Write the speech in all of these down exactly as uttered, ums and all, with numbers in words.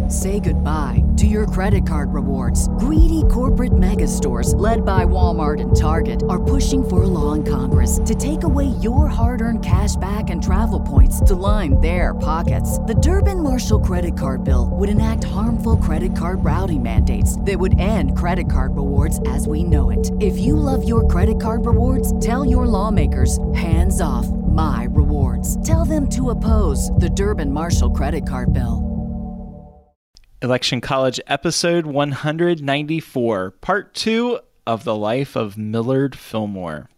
Say goodbye to your credit card rewards. Greedy corporate mega stores, led by Walmart and Target, are pushing for a law in Congress to take away your hard-earned cash back and travel points to line their pockets. The Durbin-Marshall credit card bill would enact harmful credit card routing mandates that would end credit card rewards as we know it. If you love your credit card rewards, tell your lawmakers, hands off my rewards. Tell them to oppose the Durbin-Marshall credit card bill. Election College episode one ninety-four, part two of the life of Millard Fillmore.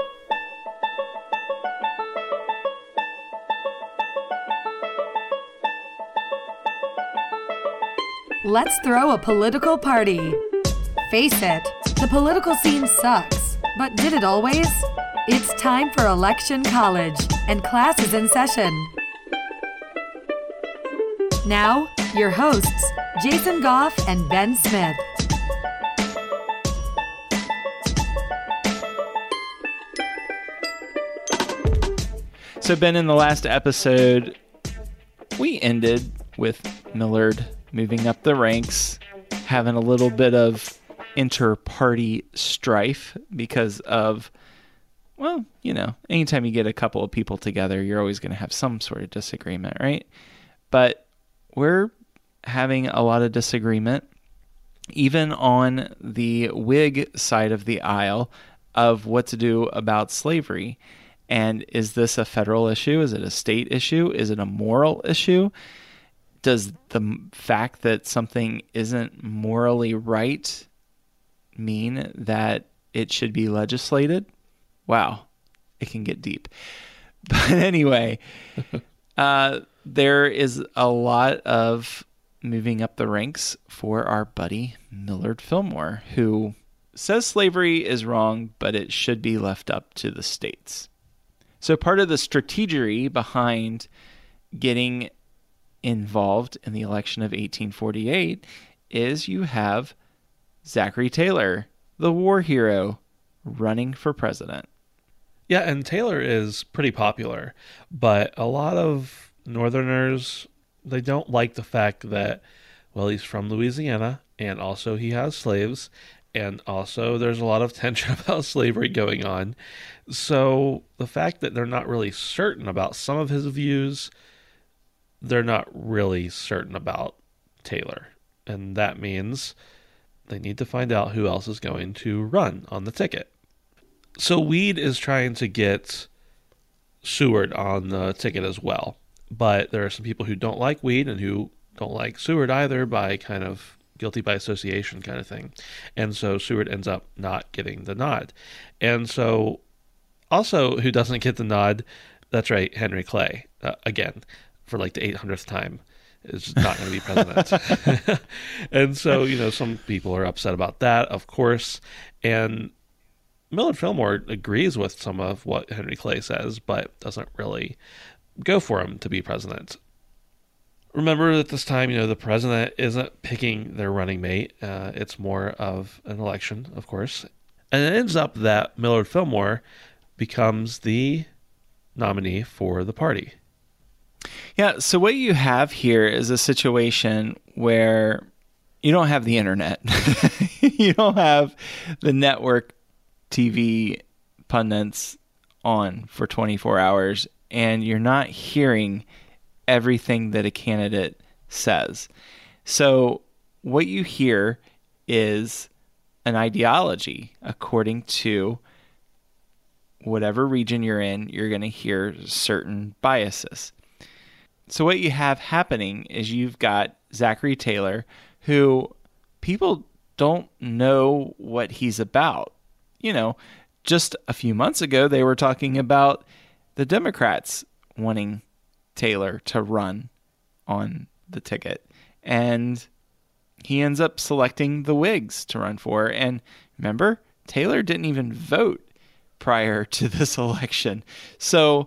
Let's throw a political party. Face it, the political scene sucks, but did it always? It's time for Election College, and class is in session. Now, your hosts, Jason Goff and Ben Smith. So, Ben, in the last episode, we ended with Millard moving up the ranks, having a little bit of inter-party strife because of, well, you know, anytime you get a couple of people together, you're always going to have some sort of disagreement, right? But we're having a lot of disagreement, even on the Whig side of the aisle, of what to do about slavery. And is this a federal issue? Is it a state issue? Is it a moral issue? Does the fact that something isn't morally right mean that it should be legislated? Wow, it can get deep. But anyway, uh, there is a lot of moving up the ranks for our buddy Millard Fillmore, who says slavery is wrong, but it should be left up to the states. So part of the strategery behind getting involved in the election of eighteen forty-eight is you have Zachary Taylor, the war hero, running for president. Yeah, and Taylor is pretty popular, but a lot of Northerners, they don't like the fact that, well, he's from Louisiana, and also he has slaves, and also there's a lot of tension about slavery going on. So the fact that they're not really certain about some of his views, they're not really certain about Taylor. And that means they need to find out who else is going to run on the ticket. So Weed is trying to get Seward on the ticket as well. But there are some people who don't like Weed and who don't like Seward either, by kind of guilty by association kind of thing. And so Seward ends up not getting the nod. And so also who doesn't get the nod, that's right, Henry Clay, uh, again, for like the eight hundredth time, is not going to be president. And so, you know, some people are upset about that, of course. And Millard Fillmore agrees with some of what Henry Clay says, but doesn't really go for him to be president. Remember, at this time, you know, the president isn't picking their running mate. Uh, it's more of an election, of course. And it ends up that Millard Fillmore becomes the nominee for the party. Yeah, so what you have here is a situation where you don't have the internet. You don't have the network T V pundits on for twenty-four hours, and you're not hearing everything that a candidate says. So what you hear is an ideology. According to whatever region you're in, you're going to hear certain biases. So what you have happening is you've got Zachary Taylor, who people don't know what he's about. You know, just a few months ago, they were talking about the Democrats wanting Taylor to run on the ticket. And he ends up selecting the Whigs to run for. And remember, Taylor didn't even vote prior to this election. So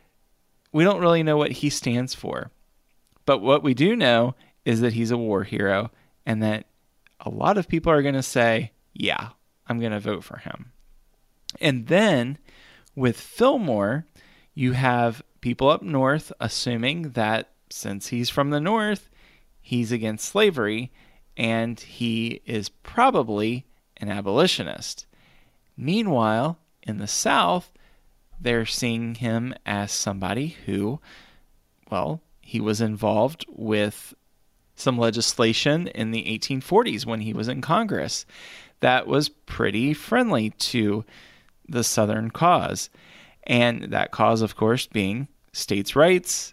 we don't really know what he stands for. But what we do know is that he's a war hero, and that a lot of people are going to say, yeah, I'm going to vote for him. And then with Fillmore, you have people up north assuming that since he's from the north, he's against slavery, and he is probably an abolitionist. Meanwhile, in the South, they're seeing him as somebody who, well, he was involved with some legislation in the eighteen forties when he was in Congress that was pretty friendly to the Southern cause. And that cause, of course, being states' rights,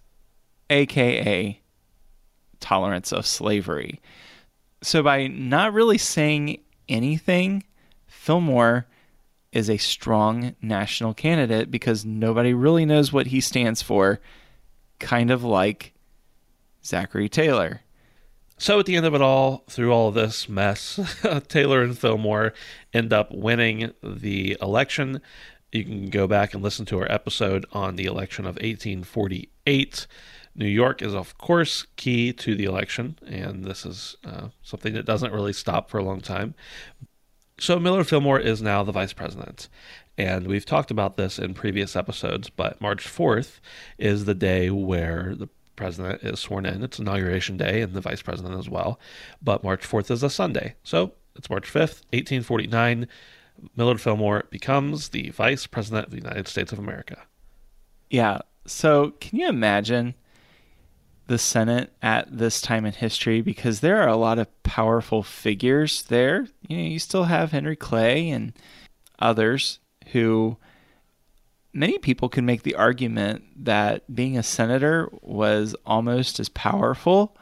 aka tolerance of slavery. So by not really saying anything, Fillmore is a strong national candidate because nobody really knows what he stands for, kind of like Zachary Taylor. So at the end of it all, through all of this mess, Taylor and Fillmore end up winning the election. You can go back and listen to our episode on the election of eighteen forty-eight. New York is, of course, key to the election, and this is uh, something that doesn't really stop for a long time. So Millard Fillmore is now the vice president, and we've talked about this in previous episodes, but March fourth is the day where the president is sworn in. It's inauguration day, and the vice president as well, but March fourth is a Sunday. So it's March fifth, eighteen forty-nine. Millard Fillmore becomes the vice president of the United States of America. Yeah, so can you imagine the Senate at this time in history? Because there are a lot of powerful figures there. You know, you still have Henry Clay and others who, many people could make the argument that being a senator was almost as powerful,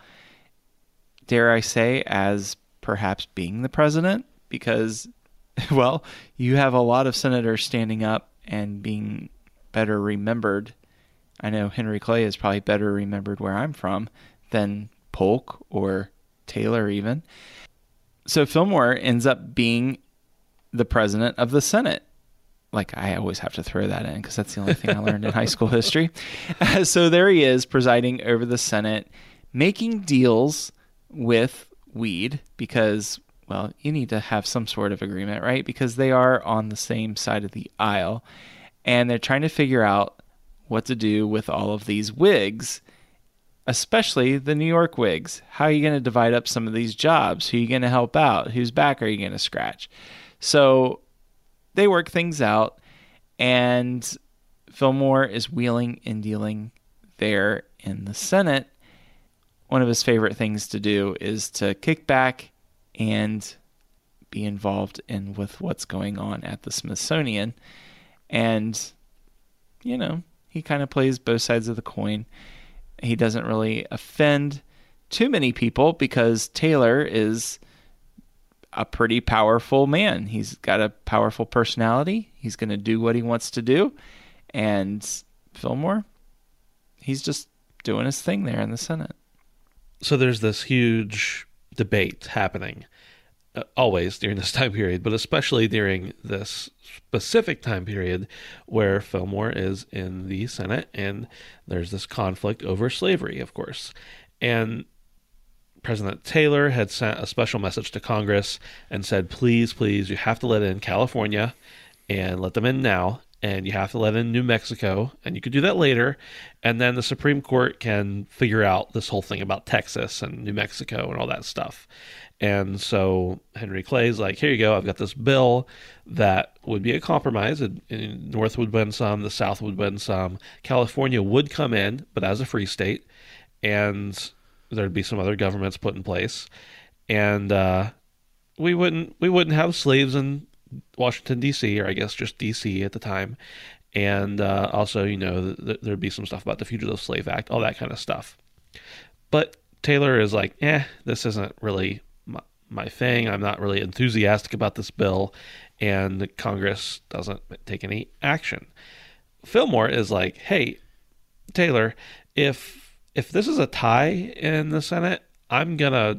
dare I say, as perhaps being the president, because, well, you have a lot of senators standing up and being better remembered. I know Henry Clay is probably better remembered where I'm from than Polk or Taylor even. So Fillmore ends up being the president of the Senate. Like, I always have to throw that in because that's the only thing I learned in high school history. Uh, so there he is presiding over the Senate, making deals with weed because, well, you need to have some sort of agreement, right? Because they are on the same side of the aisle, and they're trying to figure out what to do with all of these wigs, especially the New York wigs. How are you going to divide up some of these jobs? Who are you going to help out? Whose back are you going to scratch? So they work things out, and Fillmore is wheeling and dealing there in the Senate. One of his favorite things to do is to kick back and be involved in with what's going on at the Smithsonian. And, you know, he kind of plays both sides of the coin. He doesn't really offend too many people because Taylor is a pretty powerful man. He's got a powerful personality. He's going to do what he wants to do. And Fillmore, he's just doing his thing there in the Senate. So there's this huge debate happening uh, always during this time period, but especially during this specific time period where Fillmore is in the Senate, and there's this conflict over slavery, of course. And President Taylor had sent a special message to Congress and said, please, please, you have to let in California and let them in now. And you have to let in New Mexico, and you could do that later. And then the Supreme Court can figure out this whole thing about Texas and New Mexico and all that stuff. And so Henry Clay's like, here you go. I've got this bill that would be a compromise. And, and North would win some, the South would win some. California would come in, but as a free state. And there'd be some other governments put in place. And uh, we wouldn't we wouldn't have slaves in Washington, D C, or I guess just D C at the time. And uh, also, you know, th- there'd be some stuff about the Fugitive Slave Act, all that kind of stuff. But Taylor is like, eh, this isn't really my, my thing. I'm not really enthusiastic about this bill. And Congress doesn't take any action. Fillmore is like, hey, Taylor, if if this is a tie in the Senate, I'm going to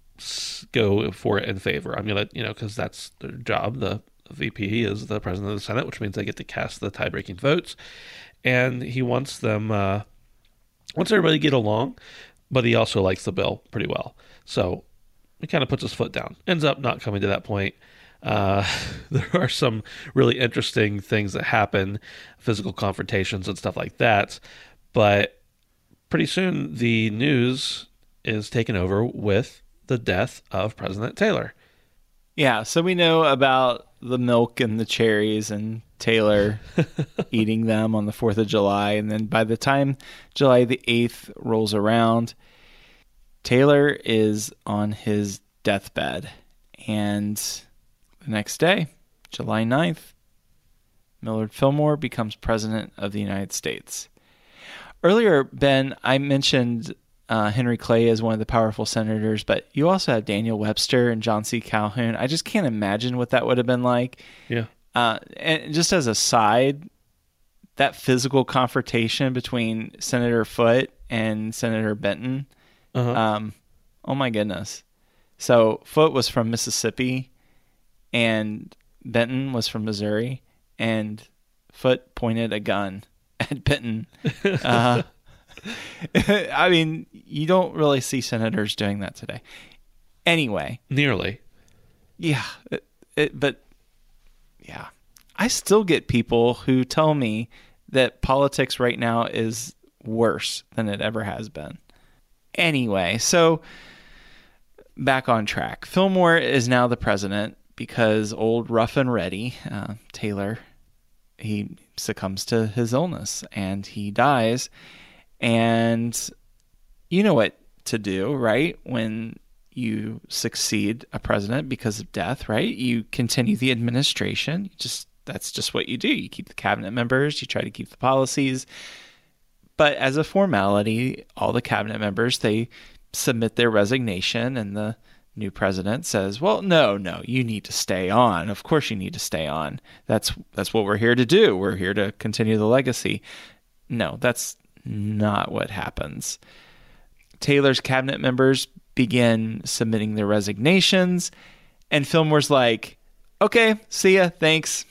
go for it in favor. I'm going to, you know, because that's their job. The V P is the president of the Senate, which means they get to cast the tie-breaking votes. And he wants them, uh, wants everybody to get along, but he also likes the bill pretty well. So he kind of puts his foot down. Ends up not coming to that point. Uh, there are some really interesting things that happen, physical confrontations and stuff like that. But pretty soon the news is taken over with the death of President Taylor. Yeah, so we know about the milk and the cherries and Taylor eating them on the fourth of July. And then by the time July the eighth rolls around, Taylor is on his deathbed. And the next day, July ninth, Millard Fillmore becomes president of the United States. Earlier, Ben, I mentioned uh, Henry Clay as one of the powerful senators, but you also have Daniel Webster and John C. Calhoun. I just can't imagine what that would have been like. Yeah. Uh, and just as a side, that physical confrontation between Senator Foote and Senator Benton, Uh-huh. um, oh my goodness. So Foote was from Mississippi, and Benton was from Missouri, and Foote pointed a gun at Benton. Uh, I mean, you don't really see senators doing that today. Anyway. Nearly. Yeah. It, it, but, yeah. I still get people who tell me that politics right now is worse than it ever has been. Anyway, so back on track. Fillmore is now the president because old rough and ready, uh, Taylor, he succumbs to his illness and he dies. And you know what to do, right? When you succeed a president because of death, right? You continue the administration. You just that's just what you do. You keep the cabinet members. You try to keep the policies. But as a formality, all the cabinet members, they submit their resignation, and the new president says, well, no, no, you need to stay on. Of course you need to stay on. That's that's what we're here to do. We're here to continue the legacy. No, that's not what happens. Taylor's cabinet members begin submitting their resignations, and Fillmore's like, okay, see ya, thanks.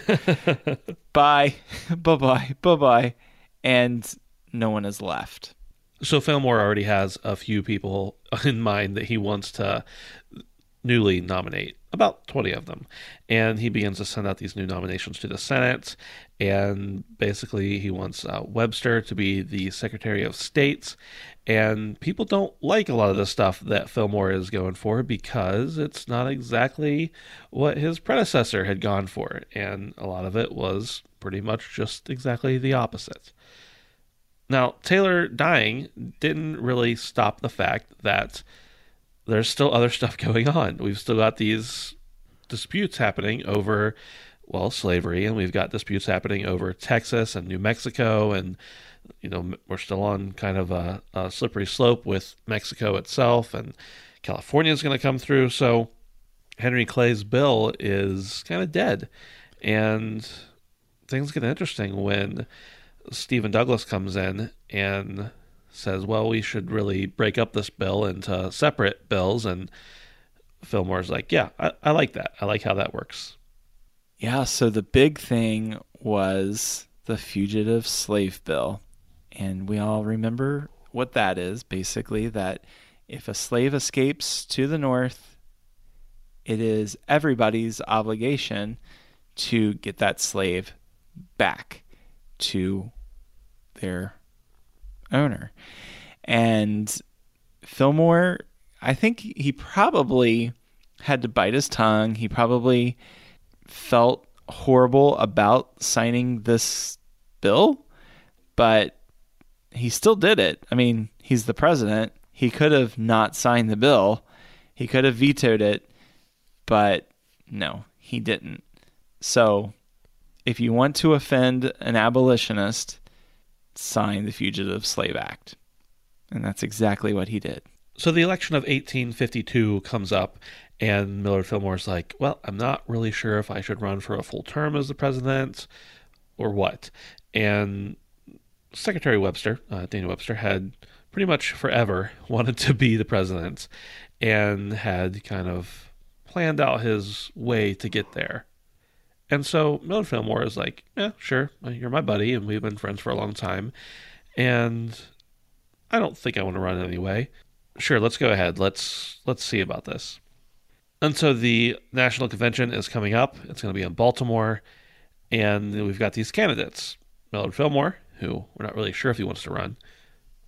Bye, bye-bye, bye-bye. And no one is left. So Fillmore already has a few people in mind that he wants to newly nominate, about twenty of them. And he begins to send out these new nominations to the Senate. And basically he wants uh, Webster to be the Secretary of State. And people don't like a lot of the stuff that Fillmore is going for because it's not exactly what his predecessor had gone for. And a lot of it was pretty much just exactly the opposite. Now, Taylor dying didn't really stop the fact that there's still other stuff going on. We've still got these disputes happening over, well, slavery, and we've got disputes happening over Texas and New Mexico, and, you know, we're still on kind of a, a slippery slope with Mexico itself, and California is going to come through, so Henry Clay's bill is kind of dead, and things get interesting when Stephen Douglas comes in and says, well, we should really break up this bill into separate bills. And Fillmore's like, yeah, I, I like that. I like how that works. Yeah, so the big thing was the Fugitive Slave Bill. And we all remember what that is, basically, that if a slave escapes to the North, it is everybody's obligation to get that slave back to their owner. And Fillmore, I think he probably had to bite his tongue. He probably felt horrible about signing this bill, but he still did it. I mean, he's the president. He could have not signed the bill. He could have vetoed it, but no, he didn't. So if you want to offend an abolitionist, sign the Fugitive Slave Act. And that's exactly what he did. So the election of eighteen fifty-two comes up, and Millard Fillmore's like, well, I'm not really sure if I should run for a full term as the president or what. And Secretary Webster, uh, Daniel Webster, had pretty much forever wanted to be the president and had kind of planned out his way to get there. And so Millard Fillmore is like, yeah, sure, you're my buddy, and we've been friends for a long time, and I don't think I want to run anyway. Sure, let's go ahead. Let's let's see about this. And so the National Convention is coming up. It's going to be in Baltimore, and we've got these candidates. Millard Fillmore, who we're not really sure if he wants to run.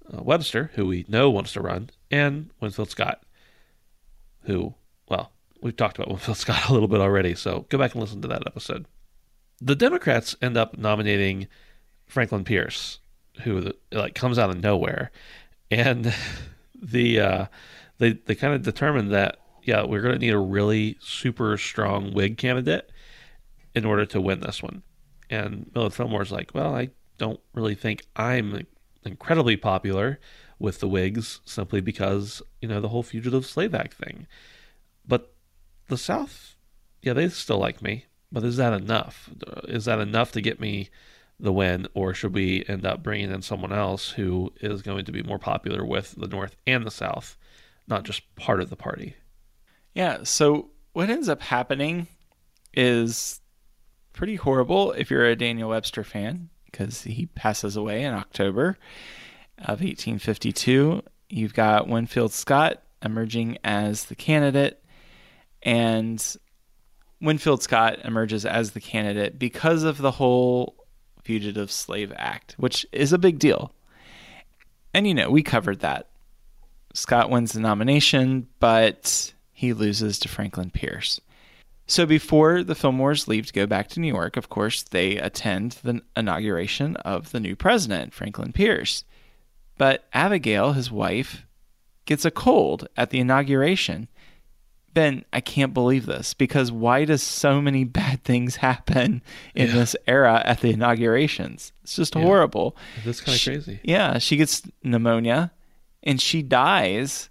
uh, Webster, who we know wants to run, and Winfield Scott, who, well, we've talked about Winfield Scott a little bit already, so go back and listen to that episode. The Democrats end up nominating Franklin Pierce, who like comes out of nowhere, and the uh, they they kind of determined that yeah we're going to need a really super strong Whig candidate in order to win this one. And Millard Fillmore's like, well, I don't really think I'm incredibly popular with the Whigs simply because you know the whole Fugitive Slave Act thing, but the South, yeah, they still like me. But is that enough? Is that enough to get me the win, or should we end up bringing in someone else who is going to be more popular with the North and the South, not just part of the party? Yeah, so what ends up happening is pretty horrible if you're a Daniel Webster fan, because he passes away in October of eighteen fifty-two. You've got Winfield Scott emerging as the candidate, and Winfield Scott emerges as the candidate because of the whole Fugitive Slave Act, which is a big deal. And, you know, we covered that. Scott wins the nomination, but he loses to Franklin Pierce. So before the Fillmores leave to go back to New York, of course, they attend the inauguration of the new president, Franklin Pierce. But Abigail, his wife, gets a cold at the inauguration. Ben, I can't believe this, because why does so many bad things happen in yeah. this era at the inaugurations? It's just yeah. horrible. That's kind of crazy. Yeah, she gets pneumonia, and she dies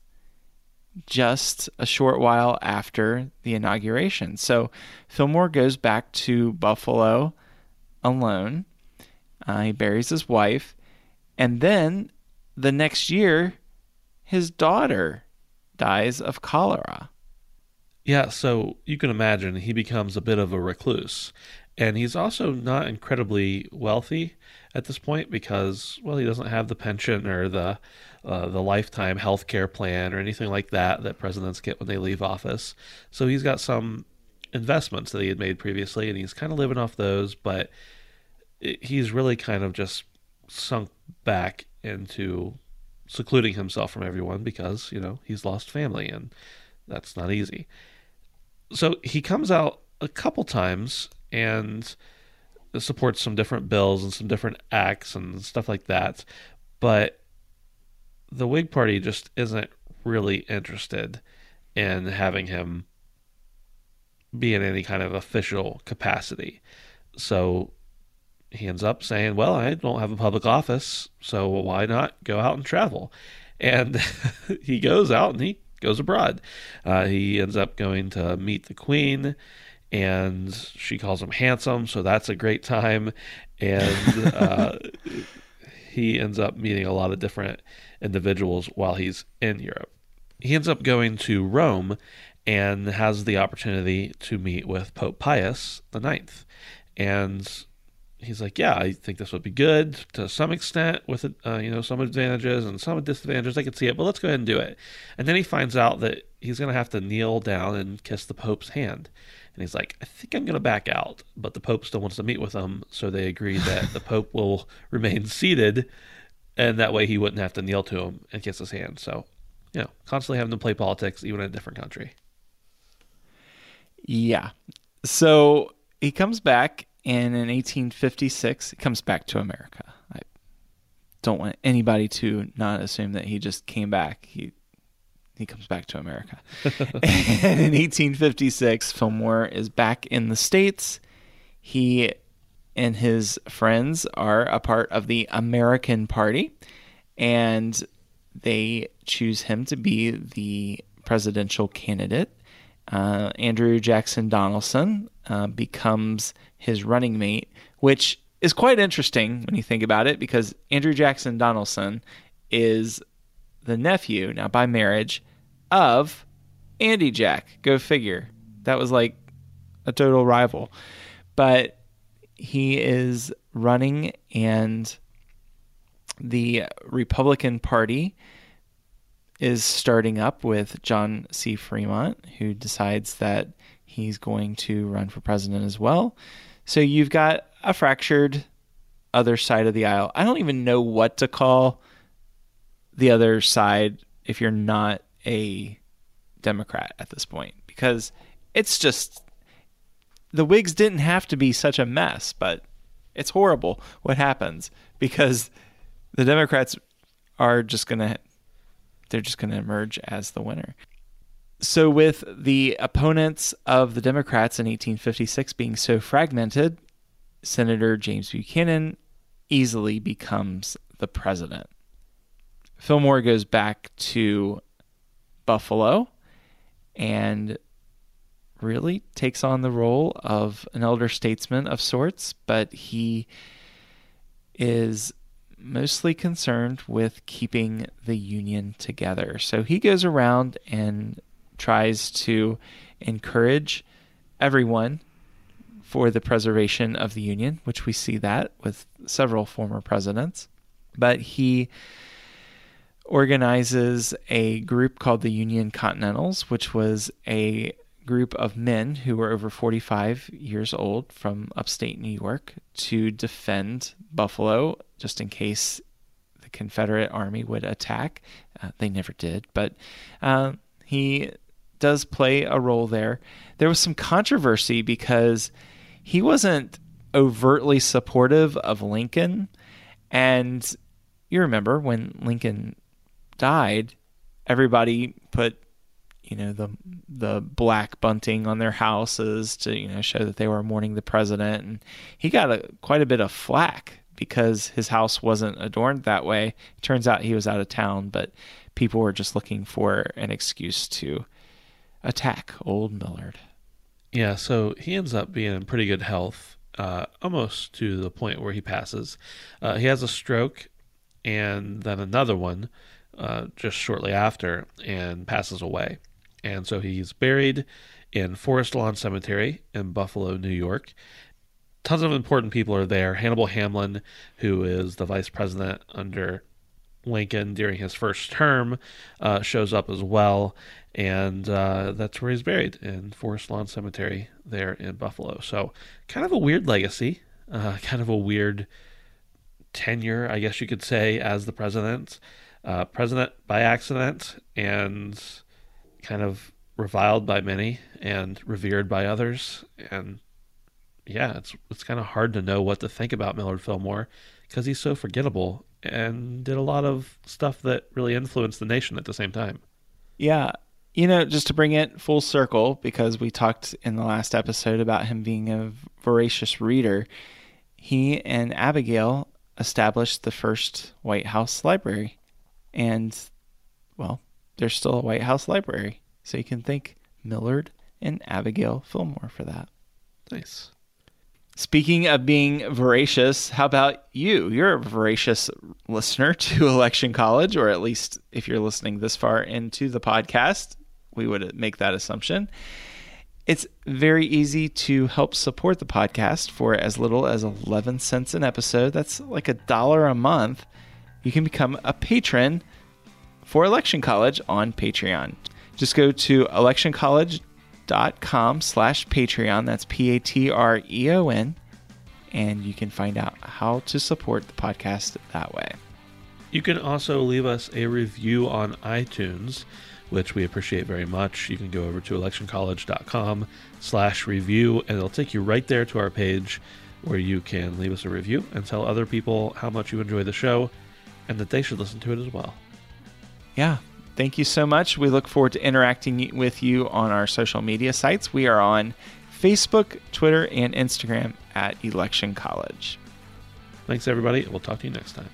just a short while after the inauguration. So Fillmore goes back to Buffalo alone. Uh, he buries his wife, and then the next year, his daughter dies of cholera. Yeah, so you can imagine he becomes a bit of a recluse. And he's also not incredibly wealthy at this point because, well, he doesn't have the pension or the uh, the lifetime health care plan or anything like that that presidents get when they leave office. So he's got some investments that he had made previously, and he's kind of living off those, but it, he's really kind of just sunk back into secluding himself from everyone because, you know, he's lost family, and that's not easy. So he comes out a couple times and supports some different bills and some different acts and stuff like that. But the Whig Party just isn't really interested in having him be in any kind of official capacity. So he ends up saying, well, I don't have a public office, so why not go out and travel? And he goes out and he goes abroad. Uh, he ends up going to meet the Queen, and she calls him handsome, so that's a great time. And uh, he ends up meeting a lot of different individuals while he's in Europe. He ends up going to Rome and has the opportunity to meet with Pope Pius the Ninth. And he's like, yeah, I think this would be good to some extent with, uh, you know, some advantages and some disadvantages. I can see it, but let's go ahead and do it. And then he finds out that he's going to have to kneel down and kiss the Pope's hand. And he's like, I think I'm going to back out. But the Pope still wants to meet with him, so they agree that the Pope will remain seated, and that way he wouldn't have to kneel to him and kiss his hand. So, you know, constantly having to play politics, even in a different country. Yeah. So he comes back. And in eighteen fifty-six, he comes back to America. I don't want anybody to not assume that he just came back. He he comes back to America. And in eighteen fifty-six, Fillmore is back in the States. He and his friends are a part of the American Party, and they choose him to be the presidential candidate. Uh, Andrew Jackson Donaldson uh, becomes his running mate, which is quite interesting when you think about it, because Andrew Jackson Donaldson is the nephew, now by marriage, of Andy Jack. Go figure. That was like a total rival. But he is running, and the Republican Party is starting up with John C. Fremont, who decides that he's going to run for president as well. So you've got a fractured other side of the aisle. I don't even know what to call the other side if you're not a Democrat at this point, because it's just, the Whigs didn't have to be such a mess, but it's horrible what happens because the Democrats are just going to, they're just going to emerge as the winner. So with the opponents of the Democrats in eighteen fifty-six being so fragmented, Senator James Buchanan easily becomes the president. Fillmore goes back to Buffalo and really takes on the role of an elder statesman of sorts, but he is mostly concerned with keeping the Union together. So he goes around and tries to encourage everyone for the preservation of the Union, which we see that with several former presidents. But he organizes a group called the Union Continentals, which was a group of men who were over forty-five years old from upstate New York to defend Buffalo just in case the Confederate Army would attack. Uh, they never did, but uh, he does play a role there. There was some controversy because he wasn't overtly supportive of Lincoln. And you remember when Lincoln died, everybody put, you know, the the black bunting on their houses to, you know, show that they were mourning the president. And he got a, quite a bit of flack because his house wasn't adorned that way. It turns out he was out of town, but people were just looking for an excuse to attack old Millard. Yeah, so he ends up being in pretty good health, uh, almost to the point where he passes. Uh, he has a stroke and then another one uh, just shortly after and passes away. And so he's buried in Forest Lawn Cemetery in Buffalo, New York. Tons of important people are there. Hannibal Hamlin, who is the vice president under Lincoln during his first term, uh, shows up as well. And uh, that's where he's buried, in Forest Lawn Cemetery there in Buffalo. So kind of a weird legacy, uh, kind of a weird tenure, I guess you could say, as the president. Uh, president by accident and kind of reviled by many and revered by others. And yeah, it's it's kind of hard to know what to think about Millard Fillmore because he's so forgettable and did a lot of stuff that really influenced the nation at the same time. Yeah. You know, just to bring it full circle, because we talked in the last episode about him being a voracious reader, he and Abigail established the first White House library. And, well, there's still a White House library. So you can thank Millard and Abigail Fillmore for that. Nice. Speaking of being voracious, how about you? You're a voracious listener to Election College, or at least if you're listening this far into the podcast, we would make that assumption. It's very easy to help support the podcast for as little as eleven cents an episode. That's like a dollar a month. You can become a patron for Election College on Patreon. Just go to election college dot com slash Patreon. That's P A T R E O N. And you can find out how to support the podcast that way. You can also leave us a review on iTunes, which we appreciate very much. You can go over to election college dot com slash review, and it'll take you right there to our page where you can leave us a review and tell other people how much you enjoy the show and that they should listen to it as well. Yeah. Thank you so much. We look forward to interacting with you on our social media sites. We are on Facebook, Twitter, and Instagram at Election College. Thanks, everybody. We'll talk to you next time.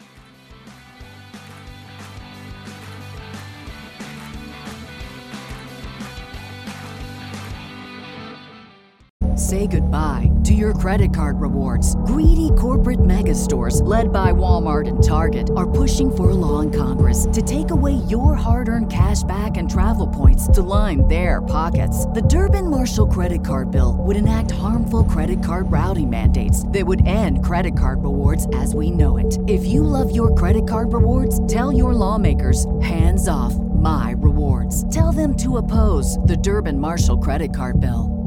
Say goodbye to your credit card rewards. Greedy corporate mega stores, led by Walmart and Target, are pushing for a law in Congress to take away your hard-earned cash back and travel points to line their pockets. The Durbin-Marshall credit card bill would enact harmful credit card routing mandates that would end credit card rewards as we know it. If you love your credit card rewards, tell your lawmakers, hands off my rewards. Tell them to oppose the Durbin-Marshall credit card bill.